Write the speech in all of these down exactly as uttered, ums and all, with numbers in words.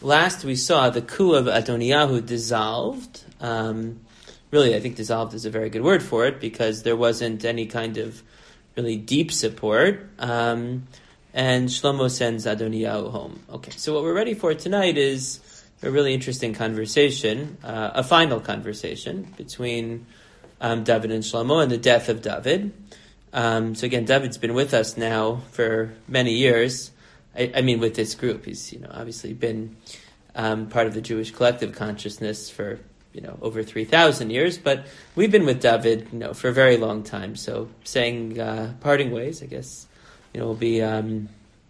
last we saw the coup of Adoniyahu dissolved. Um, really, I think dissolved is a very good word for it, because there wasn't any kind of really deep support. Um, and Shlomo sends Adoniyahu home. Okay, so what we're ready for tonight is a really interesting conversation, uh, a final conversation between um, David and Shlomo and the death of David. Um, so again, David's been with us now for many years. I, I mean, with this group, he's you know obviously been um, part of the Jewish collective consciousness for you know over three thousand years. But we've been with David, you know, for a very long time. So saying uh, parting ways, I guess, you know, will be um,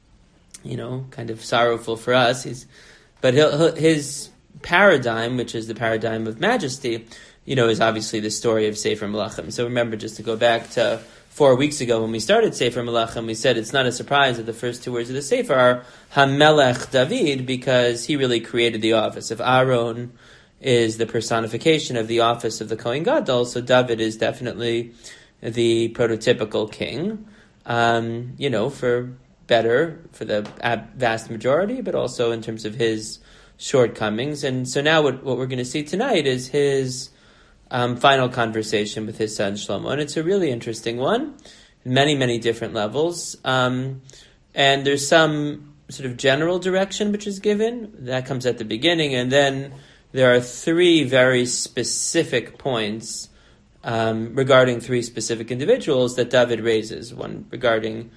you know kind of sorrowful for us. He's but he'll, he'll, his paradigm, which is the paradigm of majesty, you know, is obviously the story of Sefer Melachim. So remember, just to go back to four weeks ago when we started Sefer Melachim, we said it's not a surprise that the first two words of the Sefer are HaMelech David, because he really created the office. If Aaron is the personification of the office of the Kohen Gadol, so David is definitely the prototypical king, um, you know, for better, for the vast majority, but also in terms of his shortcomings. And so now what, what we're going to see tonight is his Um, final conversation with his son Shlomo, and it's a really interesting one, many, many different levels. Um, and there's some sort of general direction which is given that comes at the beginning, and then there are three very specific points um, regarding three specific individuals that David raises. One regarding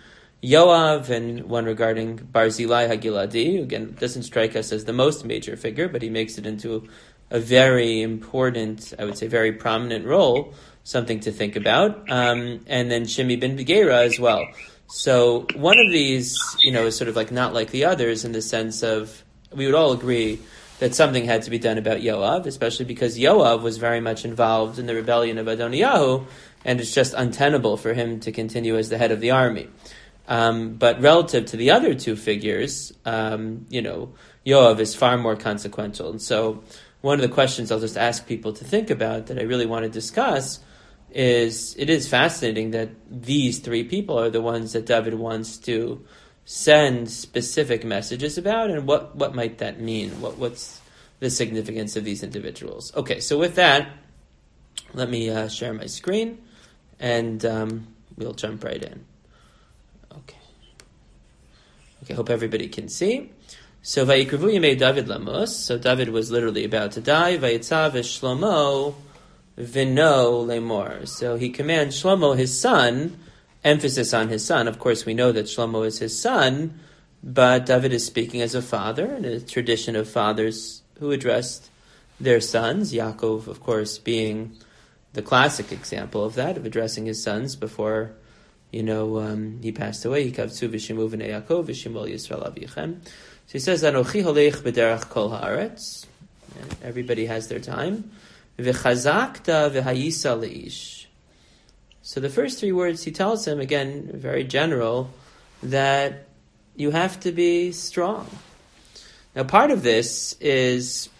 Yoav, and one regarding Barzillai Hagiladi. Again, doesn't strike us as the most major figure, but he makes it into a very important, I would say, very prominent role, something to think about. Um, and then Shimi ben Gera as well. So one of these, you know, is sort of like not like the others in the sense of, we would all agree that something had to be done about Yoav, especially because Yoav was very much involved in the rebellion of Adoniyahu, and it's just untenable for him to continue as the head of the army. Um, but relative to the other two figures, um, you know, Yoav is far more consequential. And so one of the questions I'll just ask people to think about that I really want to discuss is, it is fascinating that these three people are the ones that David wants to send specific messages about, and what, what might that mean? What what's the significance of these individuals? Okay, so with that, let me uh, share my screen, and um, we'll jump right in. Okay. Okay, hope everybody can see. So Vayikrevu Yemei David Lamos. So David was literally about to die. Vayitzav Shlomo Vino Lemor. So he commands Shlomo, his son, emphasis on his son. Of course, we know that Shlomo is his son, but David is speaking as a father, in a tradition of fathers who addressed their sons. Yaakov, of course, being the classic example of that, of addressing his sons before, you know, um, he passed away. Hikavtzu v'shimu v'nei Yaakov v'shimol Yisrael avichem. So he says, Anochi holech b'derech kol haaretz. Everybody has their time. V'chazakta v'hayisa leish. So the first three words he tells him, again, very general, that you have to be strong. Now part of this is,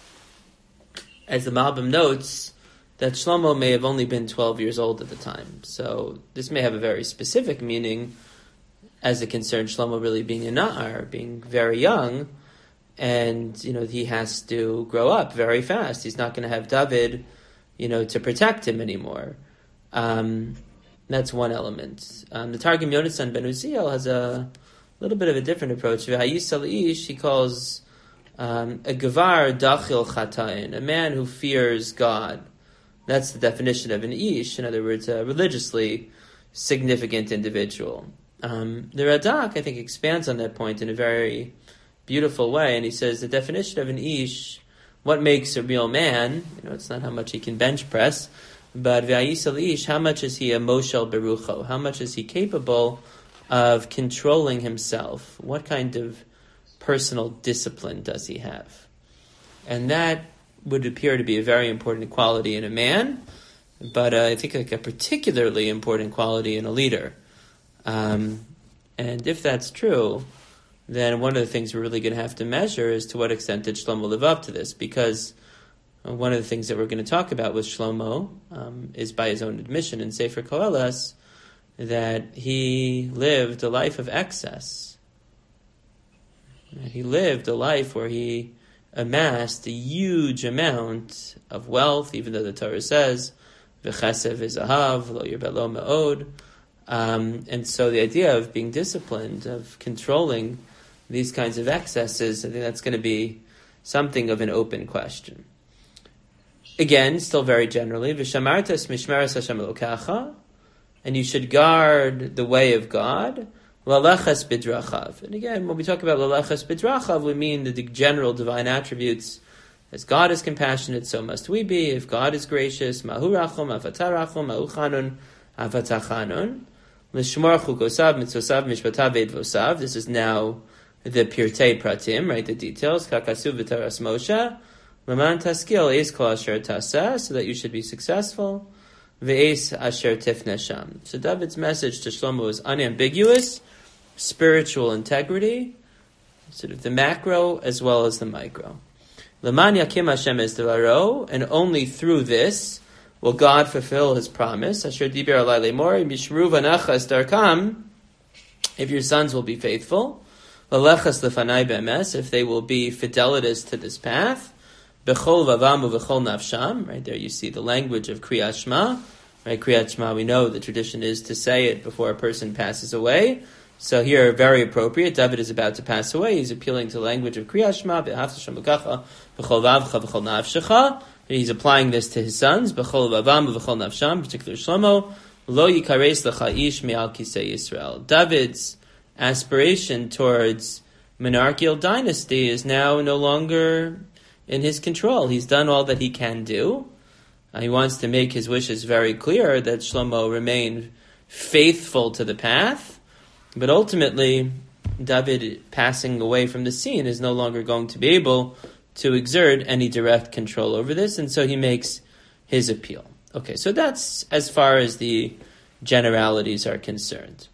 as the Malbim notes, that Shlomo may have only been twelve years old at the time. So this may have a very specific meaning as it concerns Shlomo really being a na'ar, being very young, and, you know, he has to grow up very fast. He's not going to have David, you know, to protect him anymore. Um, that's one element. Um, the Targum Yonasan ben Uziel has a little bit of a different approach. V'hayisal ish, he calls um, a gevar dachil chatayin, a man who fears God. That's the definition of an ish, in other words, a religiously significant individual. Um, the Radak, I think, expands on that point in a very beautiful way, and he says the definition of an ish, what makes a real man, you know, it's not how much he can bench press, but v'ayisal ish, how much is he a moshel berucho? How much is he capable of controlling himself? What kind of personal discipline does he have? And that would appear to be a very important quality in a man, but uh, I think like a particularly important quality in a leader. Um, and if that's true, then one of the things we're really going to have to measure is to what extent did Shlomo live up to this, because one of the things that we're going to talk about with Shlomo um, is, by his own admission in Sefer Koheles, that he lived a life of excess. He lived a life where he amassed a huge amount of wealth, even though the Torah says, "V'chesev v'zahav lo yirbeh lo me'od." Um, and so the idea of being disciplined, of controlling these kinds of excesses, I think that's going to be something of an open question. Again, still very generally, V'shamartas mishmeres Hashem elokecha, and you should guard the way of God, lalechas bidrachav. And again, when we talk about lalechas bidrachav, we mean the general divine attributes. As God is compassionate, so must we be. If God is gracious, mahu rachum, avatah rachum, mahu chanun, avatah chanun. L'shmor chukosav, mitzosav, mishpatav, ve'edvosav. This is now the pirtei pratim, right, the details. Kakasuv v'taras Moshe. Laman taskil es kol asher taseh, so that you should be successful. Ve'es asher tifneh sham. So David's message to Shlomo is unambiguous, spiritual integrity, sort of the macro as well as the micro. Laman yakim Hashem es devaro, and only through this will God fulfill His promise. Asher diber alai lemor, mishru v'nachas darkam, if your sons will be faithful. Lalechas lefanai be'emes, if they will be fidelitous to this path. Bechol vavamu v'chol nafsham, right there you see the language of Kriyat Shema. Right, Kriyat Shema, we know the tradition is to say it before a person passes away. So here, very appropriate. David is about to pass away. He's appealing to the language of Kriyat Shema. V'ahavta Hashem Elokecha v'chol vavcha v'chol nafshecha. He's applying this to his sons. Bechol vavamu v'chol nafsham, particularly Shlomo. Lo yikares lecha ish me'al kisei Yisrael. David's aspiration towards monarchical dynasty is now no longer in his control. He's done all that he can do. Uh, he wants to make his wishes very clear that Shlomo remain faithful to the path. But ultimately, David passing away from the scene is no longer going to be able to exert any direct control over this, and so he makes his appeal. Okay, so that's as far as the generalities are concerned.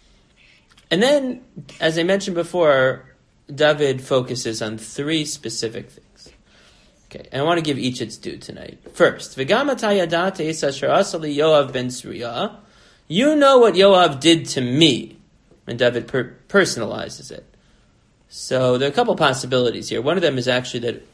And then, as I mentioned before, David focuses on three specific things. Okay, and I want to give each its due tonight. First, V'gam ata yadata es asher asa li Yoav ben Tzruya. You know what Yoav did to me. And David per- personalizes it. So there are a couple possibilities here. One of them is actually that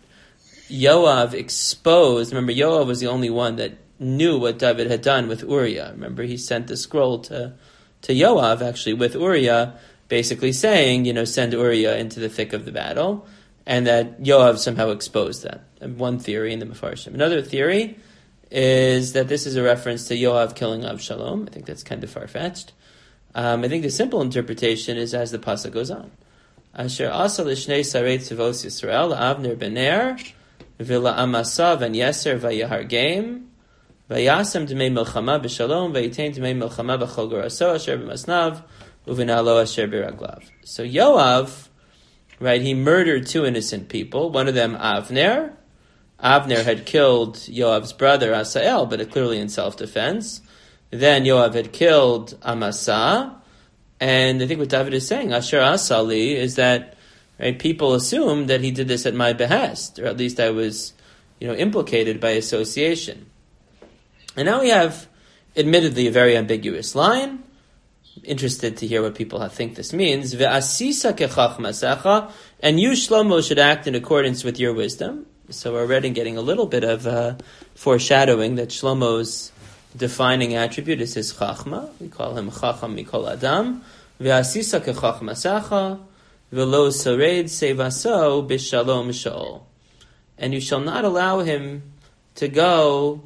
Yoav exposed, remember Yoav was the only one that knew what David had done with Uriah. Remember he sent the scroll to, to Yoav actually with Uriah, basically saying, you know, send Uriah into the thick of the battle. And that Yoav somehow exposed that. One theory in the Mefarshim. Another theory is that this is a reference to Yoav killing Avshalom. I think that's kind of far-fetched. Um, I think the simple interpretation is as the pasuk goes on. Asher asa l'shnei sarei tzivos Yisrael Avner ben Ner v'la Amasa v'en Yeser v'yahargeim v'yasem d'mei milchama b'shalom v'yitain d'mei milchama b'chol goraso asher b'masnav u'v'nalo asher b'raglav. So Yoav, right, he murdered two innocent people. One of them, Avner. Avner had killed Yoav's brother, Asael, but clearly in self-defense. Then Yoav had killed Amasa. And I think what David is saying, Asher Asali, is that, right, people assume that he did this at my behest, or at least I was, you know, implicated by association. And now we have, admittedly, a very ambiguous line. Interested to hear what people think this means. Ve'asisa kechachmasecha, and you, Shlomo, should act in accordance with your wisdom. So we're already getting a little bit of uh, foreshadowing that Shlomo's defining attribute is his chachma. We call him chacham mikol adam. Ve'asisa kechachmasecha, ve'lo sored sevaso b'shalom sha'ol. And you shall not allow him to go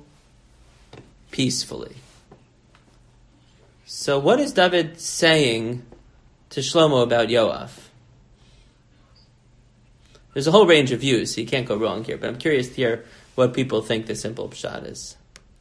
peacefully. So what is David saying to Shlomo about Yoav? There's a whole range of views, so you can't go wrong here, but I'm curious to hear what people think the simple pshat is.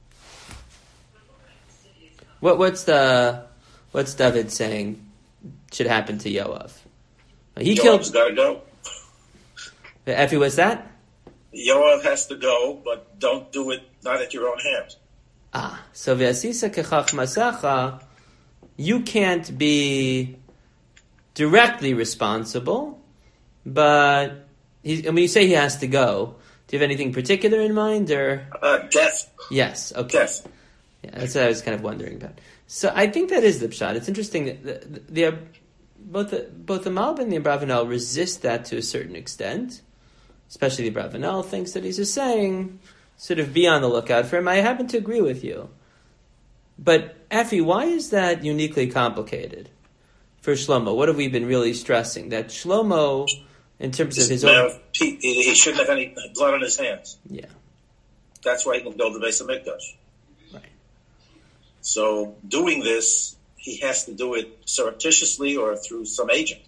What, what's the what's David saying should happen to Yoav? He Yoav's killed. Gotta go. Effie, what's that? Yoav has to go, but don't do it not at your own hands. Ah, so ve'asisa kechachmasecha, you can't be directly responsible, but he's, when you say he has to go, do you have anything particular in mind, or uh, death? Yes, okay. Death. Yeah, that's what I was kind of wondering about. So I think that is the pshat. It's interesting that the, the, the both the, both the Malbim and the Abravanel resist that to a certain extent. Especially the Abravanel thinks that he's just saying, sort of be on the lookout for him. I happen to agree with you. But, Effie, why is that uniquely complicated for Shlomo? What have we been really stressing? That Shlomo, in terms of his own... He, he shouldn't have any blood on his hands. Yeah. That's why he can build the Beis HaMikdash. Right. So, doing this, he has to do it surreptitiously or through some agent.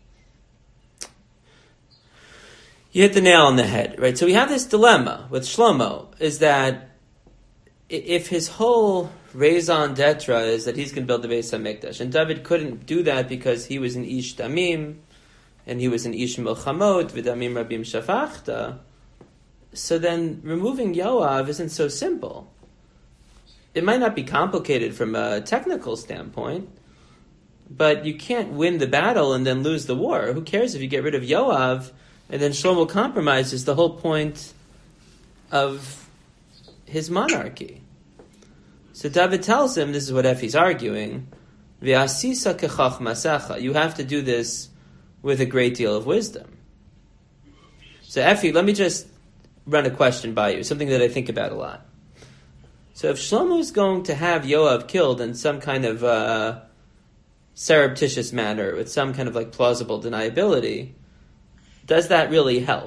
You hit the nail on the head, right? So we have this dilemma with Shlomo, is that if his whole raison d'etre is that he's going to build the Beis HaMikdash, and David couldn't do that because he was an Ish Damim, and he was an Ish Milchamot, V'damim Rabim Shafachta, so then removing Yoav isn't so simple. It might not be complicated from a technical standpoint, but you can't win the battle and then lose the war. Who cares if you get rid of Yoav, and then Shlomo compromises the whole point of his monarchy. So David tells him, this is what Effie's arguing, V'asisa kechachmasecha. You have to do this with a great deal of wisdom. So Effie, let me just run a question by you, something that I think about a lot. So if Shlomo is going to have Yoav killed in some kind of uh, surreptitious manner, with some kind of like plausible deniability, does that really help?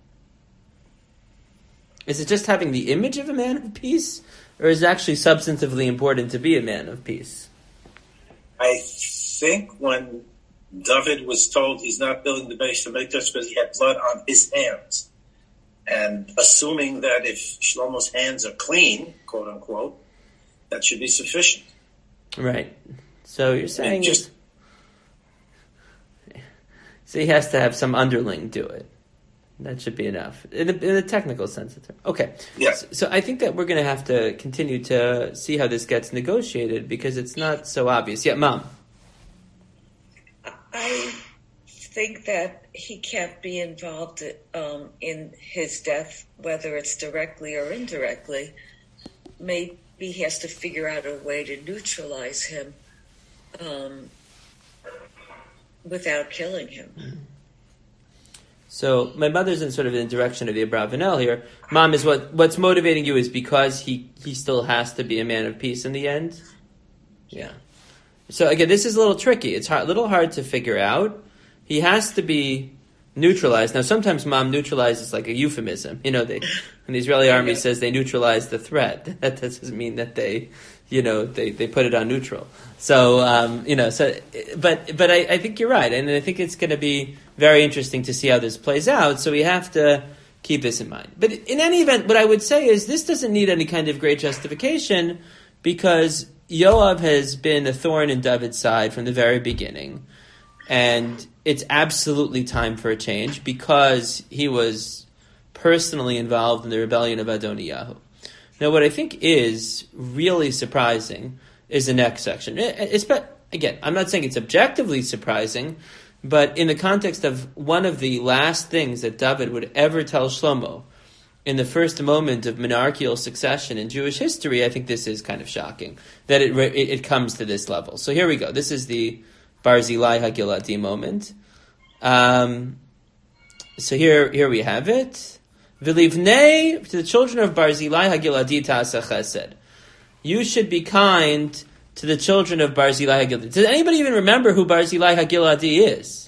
Is it just having the image of a man of peace, or is it actually substantively important to be a man of peace? I think when David was told he's not building the Beis HaMikdash because he had blood on his hands, and assuming that if Shlomo's hands are clean, quote unquote, that should be sufficient. Right. So you're saying just, so he has to have some underling do it. That should be enough in the, in the technical sense of the term. Okay. Yeah. So, so I think that we're going to have to continue to see how this gets negotiated because it's not so obvious. Yeah, Mom. I think that he can't be involved um, in his death, whether it's directly or indirectly. Maybe he has to figure out a way to neutralize him um, without killing him. So my mother's in sort of in the direction of the Abravanel here. Mom, is what what's motivating you is because he, he still has to be a man of peace in the end? Yeah. So again, this is a little tricky. It's a little hard to figure out. He has to be neutralized. Now, sometimes Mom neutralizes like a euphemism. You know, they, when the Israeli army says they neutralize the threat, that doesn't mean that they, you know, they, they put it on neutral. So, um, you know, so, but, but I, I think you're right. And I think it's going to be very interesting to see how this plays out. So we have to keep this in mind. But in any event, what I would say is this doesn't need any kind of great justification because Yoav has been a thorn in David's side from the very beginning. And it's absolutely time for a change because he was personally involved in the rebellion of Adoniyahu. Now, what I think is really surprising is the next section. It's, again, I'm not saying it's objectively surprising, but in the context of one of the last things that David would ever tell Shlomo in the first moment of monarchical succession in Jewish history, I think this is kind of shocking that it it, it comes to this level. So here we go. This is the Barzilai HaGiladi moment. Um, so here, here we have it. V'livnei, to the children of Barzilai HaGiladi ta'aseh chesed. You should be kind to the children of Barzilai HaGiladi. Does anybody even remember who Barzilai HaGiladi is?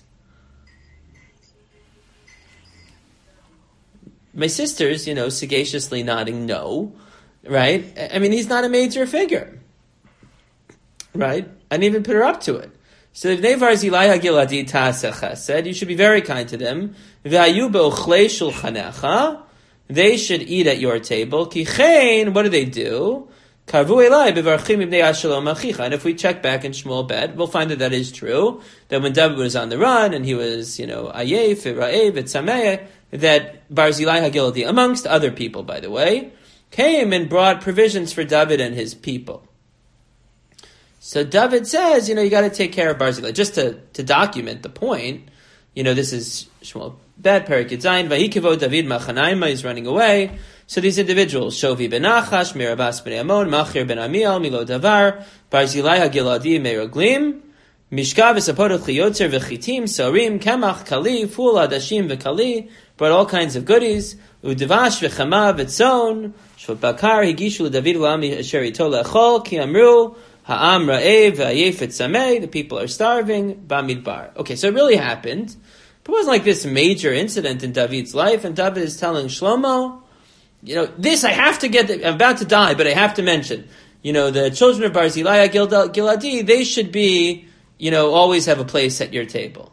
My sister's, you know, sagaciously nodding no, right? I mean, he's not a major figure, right? I didn't even put her up to it. So if Nevar Zilai Hagiladi Ta'aseh said, you should be very kind to them. V'hayu be'ochlei shulchanecha, they should eat at your table. Ki chein, what do they do? Karvu elai bevarchim ibnei Ashalom achicha. And if we check back in Shmuel Bet, we'll find that that is true. That when David was on the run and he was, you know, ayef, ra'ev, etzameh, that Barzilai Hagiladi, amongst other people, by the way, came and brought provisions for David and his people. So David says, you know, you got to take care of Barzilai. Just to, to document the point, you know, this is Shmuel Bet, Perek Yitzayin, Vayikivot David Machanaima, he's running away. So these individuals, Shovi ben Nachash, Mirabas ben Ammon, Machir ben Amiel, Milo Davar, Barzilai Hagiladi Meroglim, Mishkav v'sapodach liyotzer v'chitim, sarim, kemach, kali, ful, adashim, v'kali, brought all kinds of goodies, u'devash v'chama v'tzon, shvot bakar, higishu David v'ami asher yito le'achol, ki amru, ha'am ra'ev v'ayef etzameh, the people are starving, bamidbar. Okay, so it really happened. But it wasn't like this major incident in David's life, and David is telling Shlomo, you know, this I have to get, I'm about to die, but I have to mention, you know, the children of Barzillai Giladi, they should be, you know, always have a place at your table.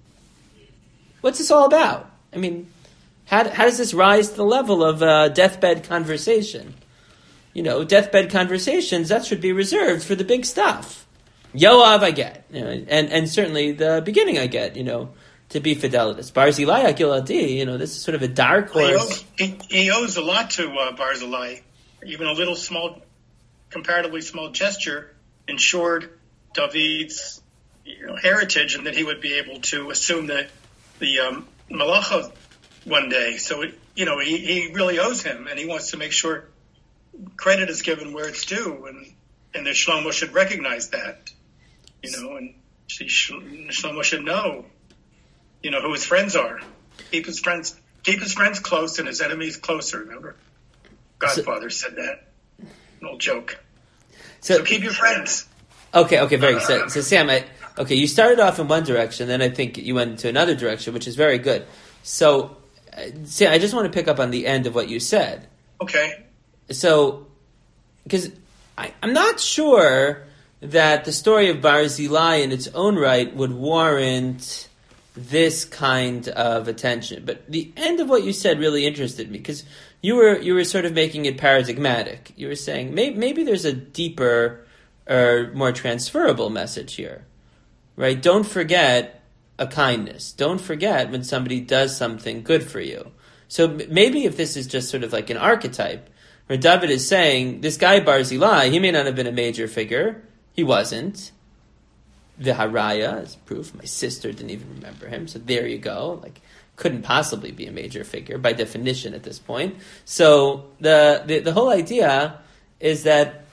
What's this all about? I mean, how, how does this rise to the level of uh, deathbed conversation? You know, deathbed conversations, that should be reserved for the big stuff. Yoav I get, you know, and, and certainly the beginning I get, you know, to be fidelitous. Barzillai Giladi, you know, this is sort of a dark horse. He owes, he, he owes a lot to uh, Barzillai. Even a little small, comparatively small gesture ensured David's you know, heritage and that he would be able to assume the, the um, Malacha one day. So, it, you know, he, he really owes him, and he wants to make sure credit is given where it's due, and, and that Shlomo should recognize that, you know, and she, Shlomo should know, you know, who his friends are. Keep his friends, keep his friends close and his enemies closer. Remember, Godfather so, said that. An old joke. So, so keep your friends. Okay, okay, very good. So, so Sam, I, okay, you started off in one direction, then I think you went into another direction, which is very good. So, uh, Sam, I just want to pick up on the end of what you said. Okay. So, because I'm not sure that the story of Barzillai in its own right would warrant this kind of attention. But the end of what you said really interested me, because you were you were sort of making it paradigmatic. You were saying maybe, maybe there's a deeper or more transferable message here, right? Don't forget a kindness. Don't forget when somebody does something good for you. So maybe if this is just sort of like an archetype, where David is saying, this guy Barzillai, he may not have been a major figure. He wasn't. The Haraya is proof. My sister didn't even remember him. So there you go. Like, couldn't possibly be a major figure by definition at this point. So the the, the whole idea is that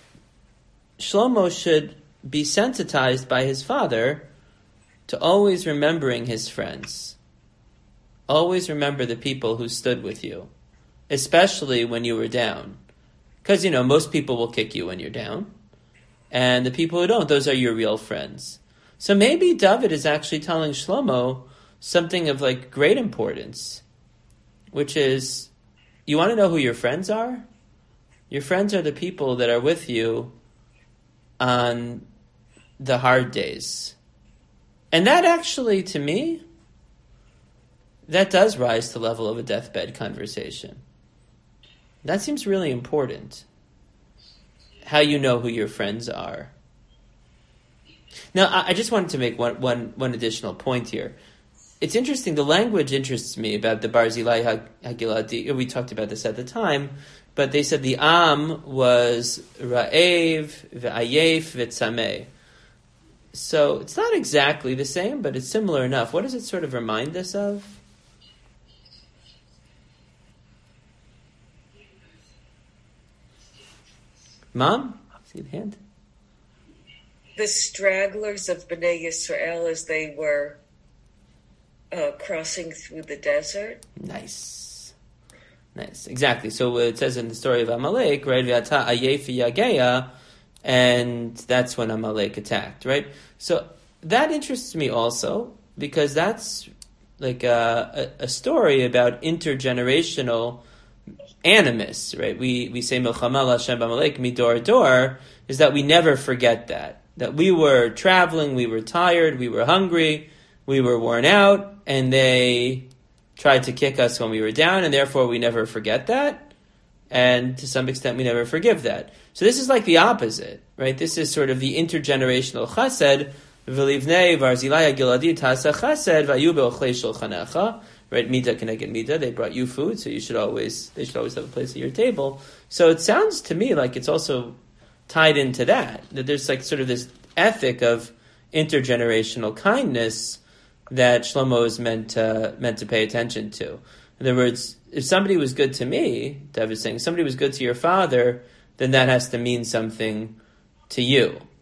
Shlomo should be sensitized by his father to always remembering his friends. Always remember the people who stood with you, especially when you were down. Because, you know, most people will kick you when you're down. And the people who don't, those are your real friends. So maybe David is actually telling Shlomo something of like great importance, which is, you want to know who your friends are? Your friends are the people that are with you on the hard days. And that actually, to me, that does rise to the level of a deathbed conversation. That seems really important. How you know who your friends are. Now, I just wanted to make one, one, one additional point here. It's interesting, the language interests me about the Barzillai Hagiladi. We talked about this at the time, but they said the Am was Ra'ev, V'ayef, V'tzameh. So it's not exactly the same, but it's similar enough. What does it sort of remind us of? Mom? See the hand? The stragglers of Bnei Yisrael as they were uh, crossing through the desert. Nice. Nice. Exactly. So it says in the story of Amalek, right? V'ata ayef yageya, and that's when Amalek attacked, right? So that interests me also, because that's like a, a, a story about intergenerational animus, right? We we say Milchama Hashem b'Amalek midor dor, is that we never forget that. That we were traveling, we were tired, we were hungry, we were worn out, and they tried to kick us when we were down, and therefore we never forget that, and to some extent we never forgive that. So this is like the opposite, right? This is sort of the intergenerational chesed, v'livnei Barzillai Giladi tasa chesed v'ayu be'ochlei shulchanecha, right? Mida keneged mida, they brought you food, so you should always, they should always have a place at your table. So it sounds to me like it's also tied into that, that there's like sort of this ethic of intergenerational kindness that Shlomo is meant to, meant to pay attention to. In other words, if somebody was good to me, David is saying, if somebody was good to your father, then that has to mean something to you.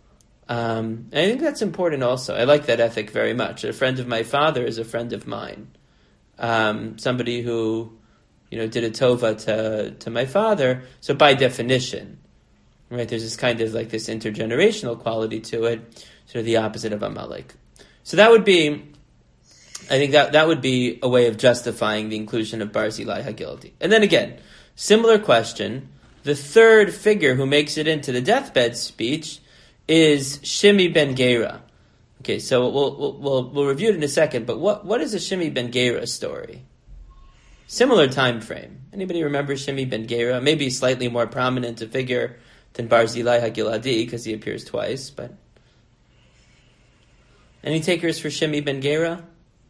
Um, and I think that's important also. I like that ethic very much. A friend of my father is a friend of mine. Um, somebody who, you know, did a tova to, to my father. So by definition, right, there's this kind of like this intergenerational quality to it, sort of the opposite of Amalek. So that would be, I think that, that would be a way of justifying the inclusion of Barzilai HaGiladi. And then again, similar question, the third figure who makes it into the deathbed speech is Shimi ben Gera. Okay, so we'll, we'll we'll we'll review it in a second. But what what is a Shimi ben Gera story? Similar time frame. Anybody remember Shimi ben Gera? Maybe slightly more prominent a figure than Barzilai HaGiladi because he appears twice. But any takers for Shimi ben Gera?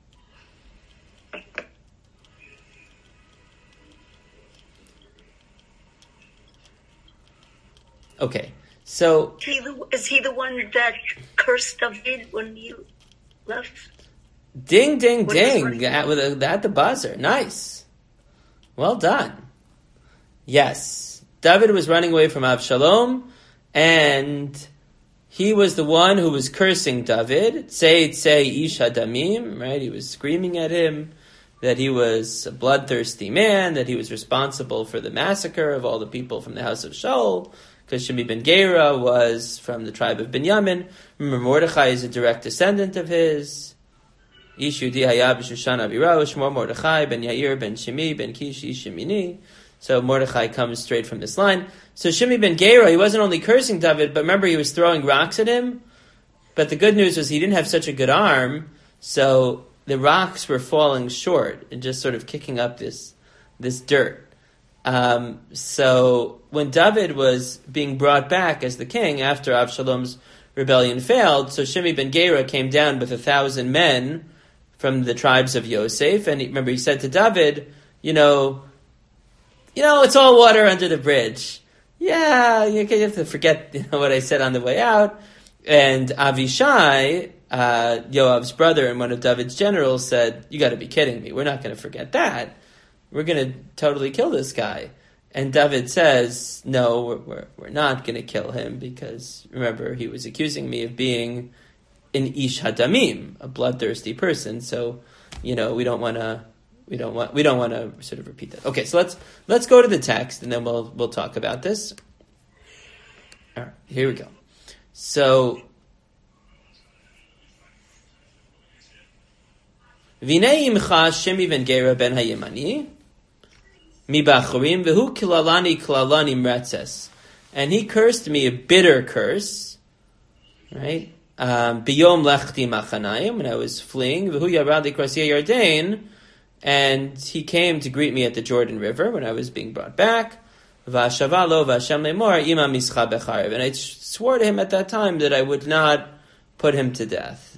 Okay. So is he, the, is he the one that cursed David when you left? Ding, ding, when ding! At, with a, at the buzzer, nice, well done. Yes, David was running away from Avshalom, and he was the one who was cursing David. Say, say, Ish Hadamim, right? He was screaming at him that he was a bloodthirsty man, that he was responsible for the massacre of all the people from the house of Shaul. Because Shimi ben Gera was from the tribe of Binyamin. Remember, Mordechai is a direct descendant of his. Ish Yudi Hayab Shushan Abira, Shmor Mordechai, ben Yair, ben Shimi, ben Kish, Ish Shimini. So Mordechai comes straight from this line. So Shimi ben Gera, he wasn't only cursing David, but remember he was throwing rocks at him. But the good news was he didn't have such a good arm, so the rocks were falling short and just sort of kicking up this this dirt. Um, so when David was being brought back as the king after Avshalom's rebellion failed, so Shimi ben Gera came down with a thousand men from the tribes of Yosef, and he, remember he said to David, you know, you know, it's all water under the bridge. Yeah, you have to forget, you know, what I said on the way out. And Avishai, uh, Yoav's brother and one of David's generals, said, you got to be kidding me. We're not going to forget that. We're going to totally kill this guy. And David says, no, we're, we're, we're not going to kill him because, remember, he was accusing me of being an Ish Hadamim, a bloodthirsty person. So, you know, we don't want to, we don't want, we don't want to sort of repeat that. Okay, so let's let's go to the text and then we'll we'll talk about this. All right, here we go. So, Vinei imcha Shimi ben Gera ben Hayemani. And he cursed me a bitter curse, right? Um, Biyom lechti machanayim, when I was fleeing. And he came to greet me at the Jordan River when I was being brought back. And I swore to him at that time that I would not put him to death.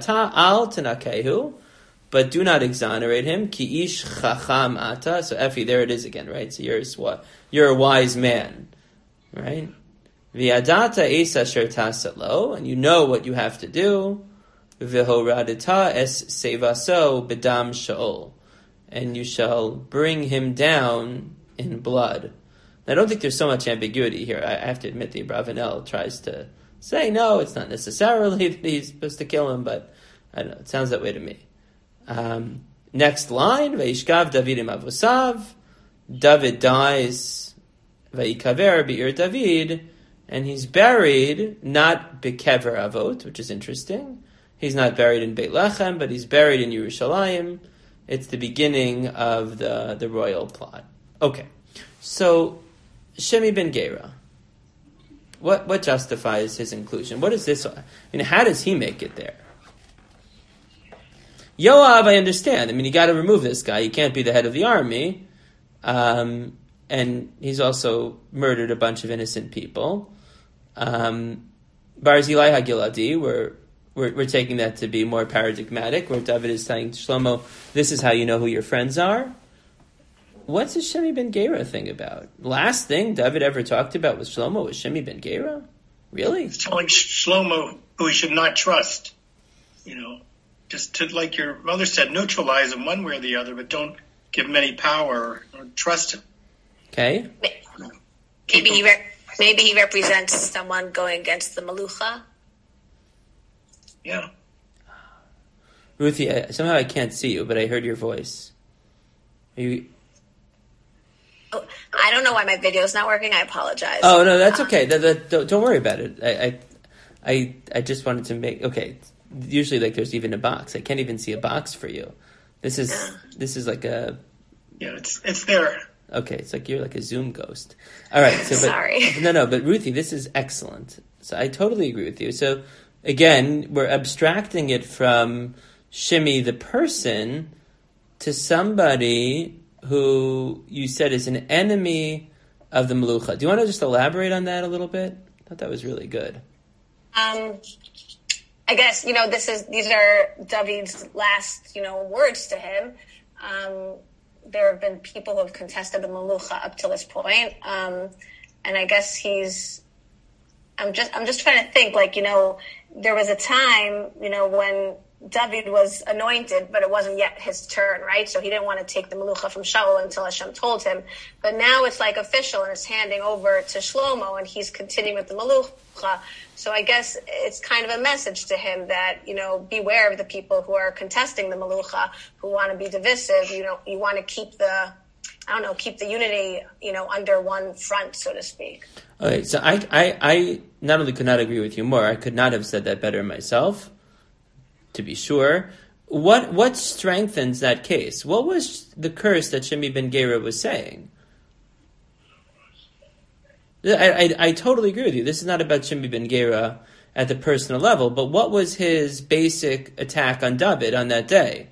But do not exonerate him. Ki ish chacham ata. So Effie, there it is again, right? So you're a, you're a wise man, right? V'yadata es asher tasat lo, and you know what you have to do. V'horadita es sevaso bedam shaol, and you shall bring him down in blood. I don't think there's so much ambiguity here. I have to admit the Abravanel tries to say, no, it's not necessarily that he's supposed to kill him, but I don't know, it sounds that way to me. Um, next line, Vayishkav David im avosav. David dies, Vayikaver be'ir David, and he's buried not bekever avot, which is interesting. He's not buried in Beit Lechem, but he's buried in Yerushalayim. It's the beginning of the, the royal plot. Okay, so Shimi ben Gera, what what justifies his inclusion? What is this? I mean, how does he make it there? Yoav, I understand. I mean, you got to remove this guy. He can't be the head of the army. Um, and he's also murdered a bunch of innocent people. Um, Barzilai HaGiladi, we're, we're, we're taking that to be more paradigmatic, where David is saying to Shlomo, this is how you know who your friends are. What's the Shimi ben Gera thing about? Last thing David ever talked about with Shlomo was Shimi ben Gera? Really? He's telling Shlomo who he should not trust, you know. Just to, like your mother said, neutralize him one way or the other, but don't give him any power or trust him. Okay. Maybe he re- maybe he represents someone going against the Malucha. Yeah. Ruthie, I, somehow I can't see you, but I heard your voice. Are you... Oh, I don't know why my video's not working. I apologize. Oh no, that's okay. That, that, don't, don't worry about it. I, I, I, I just wanted to make okay. Usually, like there's even a box. I can't even see a box for you. This is Yeah. this is like a Yeah, it's it's there. okay. It's like you're like a Zoom ghost. All right. So, but, Sorry. No, no. But Ruthie, this is excellent. So I totally agree with you. So again, we're abstracting it from Shimei the person to somebody who you said is an enemy of the Melucha. Do you want to just elaborate on that a little bit? I thought that was really good. Um, I guess, you know, this is, these are David's last, you know, words to him. Um, there have been people who have contested the Melucha up to this point. Um, and I guess he's, I'm just, I'm just trying to think, like, you know, there was a time, you know, when David was anointed, but it wasn't yet his turn, right? So he didn't want to take the Melucha from Shaul until Hashem told him. But now it's like official and it's handing over to Shlomo and he's continuing with the Melucha. So I guess it's kind of a message to him that, you know, beware of the people who are contesting the Melucha, who want to be divisive. You know, you want to keep the, I don't know, keep the unity, you know, under one front, so to speak. Okay, so I, I, I not only could not agree with you more, I could not have said that better myself. To be sure, what what strengthens that case? What was the curse that Shimei ben Gera was saying? I, I, I totally agree with you. This is not about Shimei ben Gera at the personal level, but what was his basic attack on David on that day?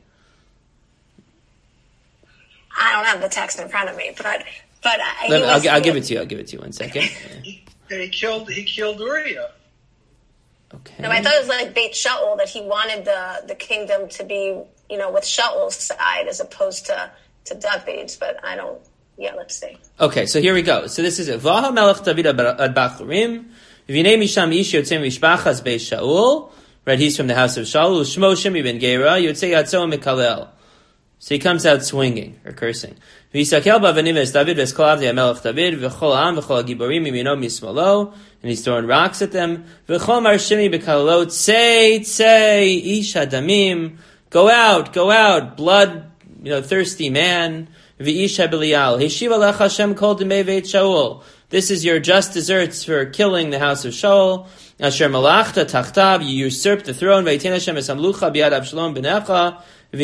I don't have the text in front of me, but but I, Let me, I'll, was, I'll give it to you. I'll give it to you one second. He, he killed. He killed Uriah. Okay. No, I thought it was like Beit Shaul, that he wanted the, the kingdom to be, you know, with Shaul's side as opposed to, to David's, but I don't, yeah, let's see. Okay, so here we go. So this is it. Vaha melech David ad Bachurim, v'nei misham ish yotzei mishpachas Beit Shaul, right, he's from the house of Shaul, Shmo Shimei ben Gera, yotzei yatzo mekalel. So he comes out swinging, or cursing. V'yisakel ba'avanim es David v'eskol avdei melech David, v'chol ha'am v'chol ha'giborim imino mismalo, and he's throwing rocks at them. V'chol mar Shimei b'kalelot, tzei, tzei, ish hadamim, go out, go out, blood, you know, thirsty man. V'ish ha'belial, heshiv alech Hashem kol demei veit Shaul. This is your just deserts for killing the house of Shaul. Asher malachta tachtav, you usurped the throne. V'yitin Hashem es hamlucha b'yad Avshalom b'necha. So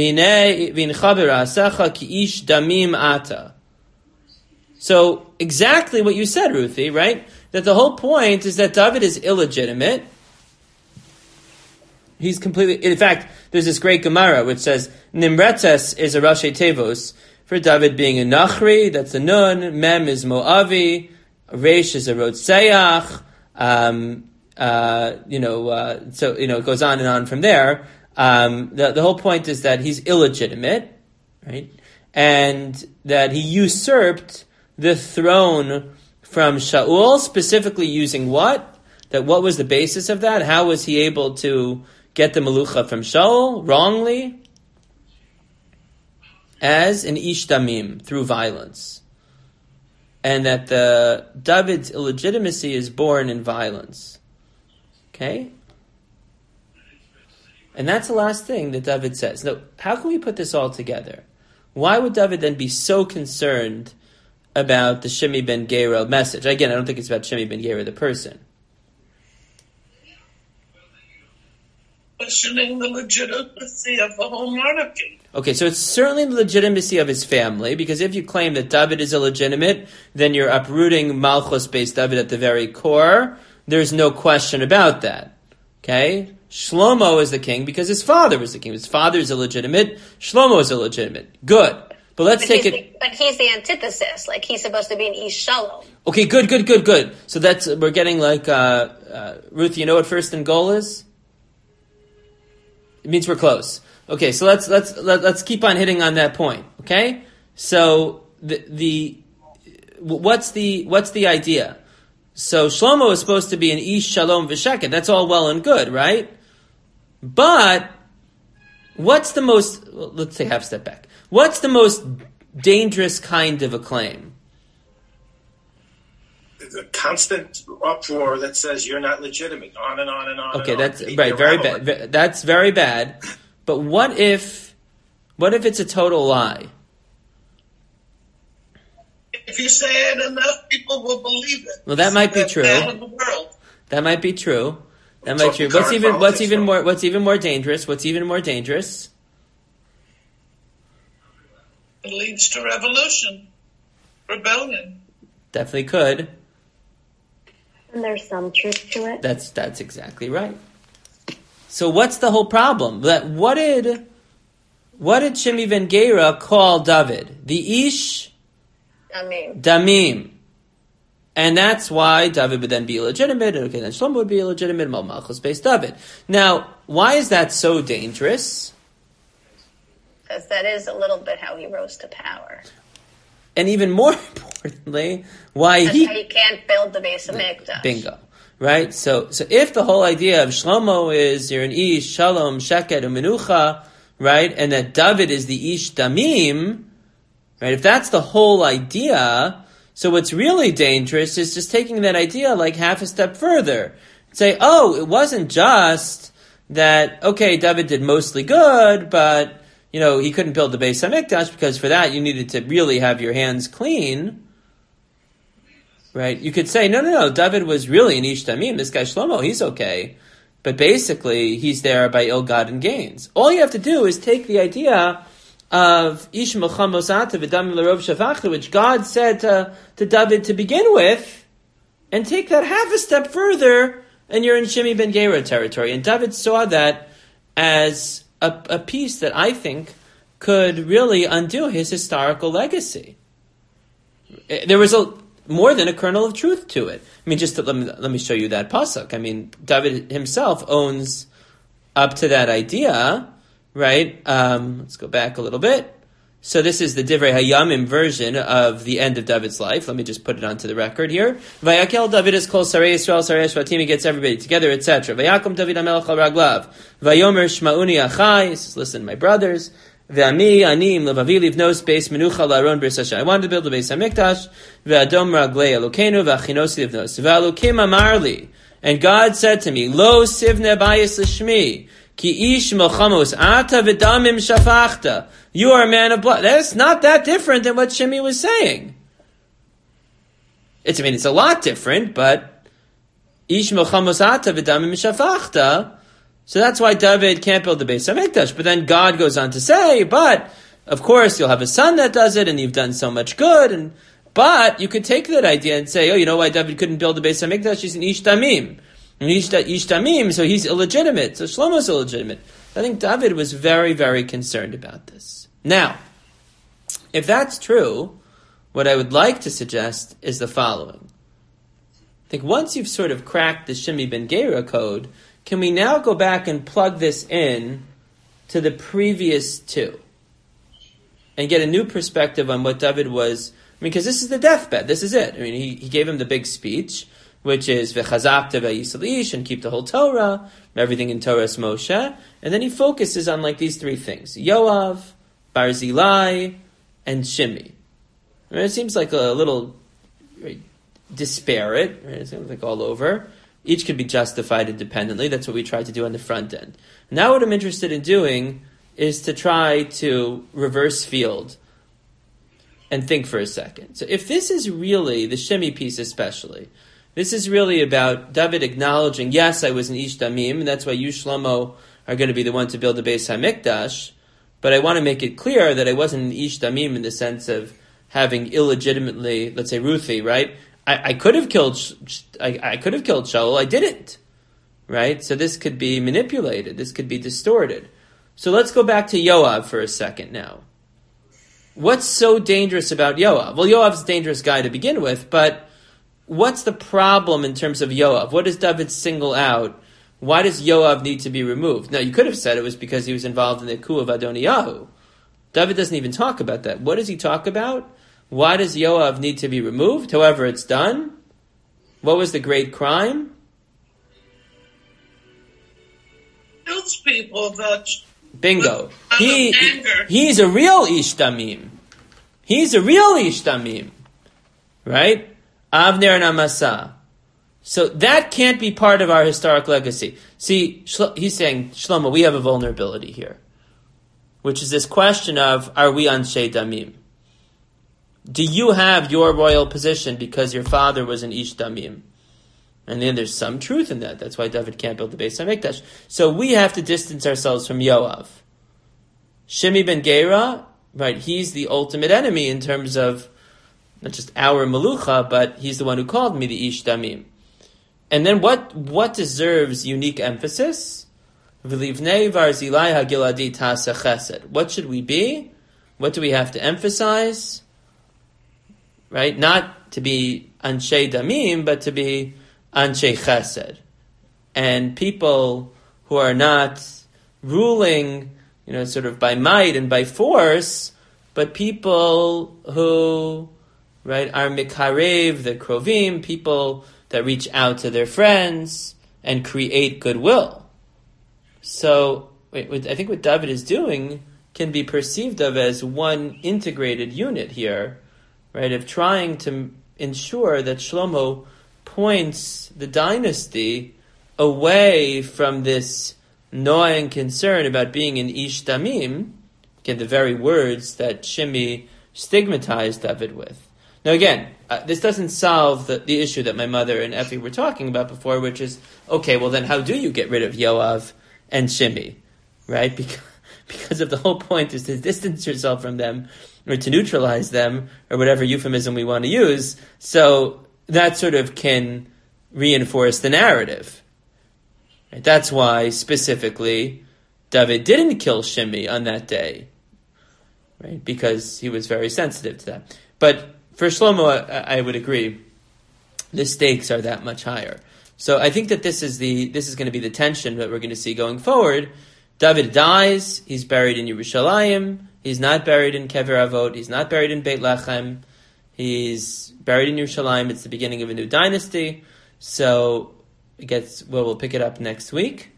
exactly what you said, Ruthie, right? That the whole point is that David is illegitimate. He's completely, in fact, there's this great Gemara which says, Nimretzes is a Rashi Tevos for David being a Nachri, that's a Nun, Mem is Moavi, Reish is a Rotseach, um, uh, you know, uh, so, you know, it goes on and on from there. Um, the, the whole point is that he's illegitimate, right? And that he usurped the throne from Shaul, specifically using what? That what was the basis of that? How was he able to get the Melucha from Shaul wrongly? As an Ish Damim, through violence. And that the David's illegitimacy is born in violence. Okay? And that's the last thing that David says. Now, how can we put this all together? Why would David then be so concerned about the Shimei ben Gera message? Again, I don't think it's about Shimei ben Gera, the person. Questioning the legitimacy of the whole monarchy. Okay, so it's certainly the legitimacy of his family, because if you claim that David is illegitimate, then you're uprooting Malchus-based David at the very core. There's no question about that. Okay? Shlomo is the king because his father was the king. His father is illegitimate. Shlomo is illegitimate. Good. But let's but take it... The, but he's the antithesis. Like, he's supposed to be an Ish Shalom. Okay, good, good, good, good. So that's... We're getting like... Uh, uh, Ruth, you know what first and goal is? It means we're close. Okay, so let's let's let, let's keep on hitting on that point. Okay? So the the... What's the what's the idea? So Shlomo is supposed to be an Ish Shalom V'Sheket. That's all well and good, right? But what's the most, well, let's take half step back. What's the most dangerous kind of a claim? the constant uproar that says you're not legitimate, on and on and on. Okay, and that's on. right. Very bad. That's very bad. But what if, what if it's a total lie? If you say it enough, people will believe it. Well, that might be true. In the world. That might be true. That might be true. What's even what's even more what's even more dangerous? What's even more dangerous? It leads to revolution, rebellion. Definitely could. And there's some truth to it. That's that's exactly right. So what's the whole problem? That what did what did Shimi ben Gera call David? The Ish Damim. Damim. And that's why David would then be illegitimate, and okay, then Shlomo would be illegitimate, Mal Malchus based David. Now, why is that so dangerous? Because that is a little bit how he rose to power. And even more importantly, why That's he... how you can't build the base of Mikdash. Bingo. Right? So so if the whole idea of Shlomo is you're an Ish, Shalom, Sheket, Umenucha, right, and that David is the Ish Damim, right, if that's the whole idea, so what's really dangerous is just taking that idea like half a step further. Say, oh, it wasn't just that, okay, David did mostly good, but you know, he couldn't build the Beis HaMikdash because for that you needed to really have your hands clean. Right? You could say, no, no, no, David was really an Ish Damim. This guy Shlomo, he's okay. But basically, he's there by ill-gotten gains. All you have to do is take the idea of Ish Melchamos Ata V'Damim L'Rov Shafachta, which God said to, to David to begin with, and take that half a step further, and you're in Shimi ben Gera territory. And David saw that as A, a piece that I think could really undo his historical legacy. There was a more than a kernel of truth to it. I mean, just to, let me let me show you that pasuk. I mean, David himself owns up to that idea, right? Um, let's go back a little bit. So this is the Divrei Hayamim version of the end of David's life. Let me just put it onto the record here. Vayakel David is called Sarei Yisrael, Sarei Shvatim, he gets everybody together, et cetera. Vayakom David HaMelech al Raglav. Vayomer Shma'uni Achai, he says, listen, my brothers. Ve'ami anim levavi livnos beis menucha la'aron b'ris Hashem. I wanted to build the Beis HaMikdash. Ve'adom raglei Elokeinu ve'achinosi livnos. Ve'alokim amarli. And God said to me, Lo sivne bayis l'shmi. Ki ish melchamos ata v'damim shafachta. You are a man of blood. That's not that different than what Shimi was saying. It's, I mean, it's a lot different, but ish melchamos ata v'damim shafachta. So that's why David can't build the Beis HaMikdash. But then God goes on to say, but of course you'll have a son that does it, and you've done so much good. And but you could take that idea and say, oh, you know why David couldn't build the Beis HaMikdash? He's an Ish Damim. And Ish Damim, so he's illegitimate. So Shlomo's illegitimate. I think David was very, very concerned about this. Now, if that's true, what I would like to suggest is the following. I think once you've sort of cracked the Shimi ben Gera code, can we now go back and plug this in to the previous two and get a new perspective on what David was? I mean, because this is the deathbed. This is it. I mean, he, he gave him the big speech, which is v'chazakta v'yisel ish, and keep the whole Torah, everything in Torah's Moshe. And then he focuses on like these three things: Yoav, Barzillai, and Shimi. I mean, it seems like a little right, disparate. Right? It seems like all over. Each could be justified independently. That's what we try to do on the front end. Now what I'm interested in doing is to try to reverse field and think for a second. So if this is really, the Shimi piece especially, this is really about David acknowledging, yes, I was an Ish Damim, and that's why you, Shlomo, are going to be the one to build the Beis HaMikdash, but I want to make it clear that I wasn't an Ish Damim in the sense of having illegitimately, let's say, Ruthie, right? I, I could have killed. I, I could have killed Shaul. I didn't, right? So this could be manipulated. This could be distorted. So let's go back to Yoav for a second now. What's so dangerous about Yoav? Well, Yoav's a dangerous guy to begin with, but what's the problem in terms of Yoav? What does David single out? Why does Yoav need to be removed? Now, you could have said it was because he was involved in the coup of Adoniyahu. David doesn't even talk about that. What does he talk about? Why does Yoav need to be removed? However, it's done. What was the great crime? Kills people that... Bingo. He, he's a real Ish Damim. He's a real Ish Damim. Right? Avner and Amasa. So that can't be part of our historic legacy. See, he's saying, Shlomo, we have a vulnerability here, which is this question of, are we Anshe Damim? Do you have your royal position because your father was an Ish Damim? And then there's some truth in that. That's why David can't build the Beis HaMikdash. So we have to distance ourselves from Yoav. Shimi ben Gera, right, he's the ultimate enemy in terms of not just our Melucha, but he's the one who called me the Ish Damim. And then what what deserves unique emphasis? V'livnei Barzilai hagiladi tasa chesed. What should we be? What do we have to emphasize? Right? Not to be Anshe Damim, but to be Anshe Chesed. And people who are not ruling, you know, sort of by might and by force, but people who, right, are Mikarev, the Krovim, people that reach out to their friends and create goodwill. So, wait, I think what David is doing can be perceived of as one integrated unit here, right, of trying to ensure that Shlomo points the dynasty away from this gnawing concern about being an Ish Damim, again, the very words that Shimi stigmatized David with. Now again, uh, this doesn't solve the, the issue that my mother and Effie were talking about before, which is, okay, well then how do you get rid of Yoav and Shimi, right? Because, because of the whole point is to distance yourself from them, or to neutralize them, or whatever euphemism we want to use. So that sort of can reinforce the narrative. Right? That's why, specifically, David didn't kill Shimi on that day, right? Because he was very sensitive to that. But for Shlomo, I, I would agree, the stakes are that much higher. So I think that this is the this is going to be the tension that we're going to see going forward. David dies. He's buried in Yerushalayim. He's not buried in Kever Avot. He's not buried in Beit Lechem. He's buried in Yerushalayim. It's the beginning of a new dynasty. So it gets, well, we'll pick it up next week,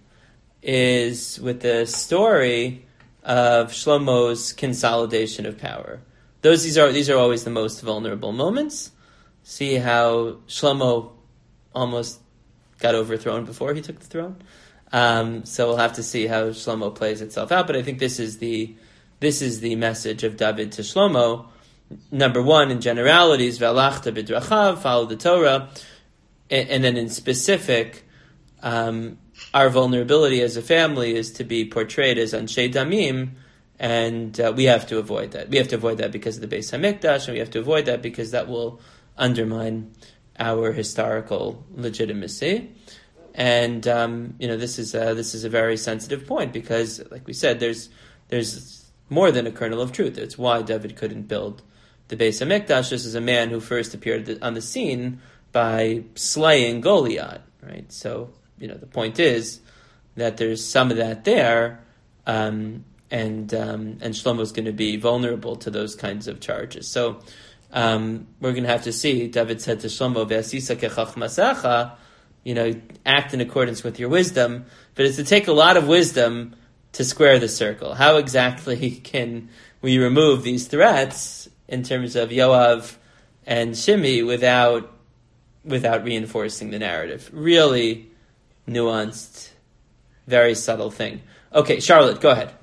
is with the story of Shlomo's consolidation of power. Those these are these are always the most vulnerable moments. See how Shlomo almost got overthrown before he took the throne. Um, so we'll have to see how Shlomo plays itself out. But I think this is the this is the message of David to Shlomo. Number one, in generalities, V'alachta b'drachav, follow the Torah, and, and then in specific, um, our vulnerability as a family is to be portrayed as Anshe Damim. And uh, we have to avoid that. We have to avoid that because of the Beis HaMikdash, and we have to avoid that because that will undermine our historical legitimacy. And um, you know, this is a, this is a very sensitive point because, like we said, there's there's more than a kernel of truth. It's why David couldn't build the Beis HaMikdash. This is a man who first appeared on the scene by slaying Goliath. Right. So you know, the point is that there's some of that there. Um, And um, and Shlomo's going to be vulnerable to those kinds of charges. So um, we're going to have to see. David said to Shlomo, "Ve'asisa kechachmasecha," you know, act in accordance with your wisdom. But it's to take a lot of wisdom to square the circle. How exactly can we remove these threats in terms of Yoav and Shimi without without reinforcing the narrative? Really nuanced, very subtle thing. Okay, Charlotte, go ahead.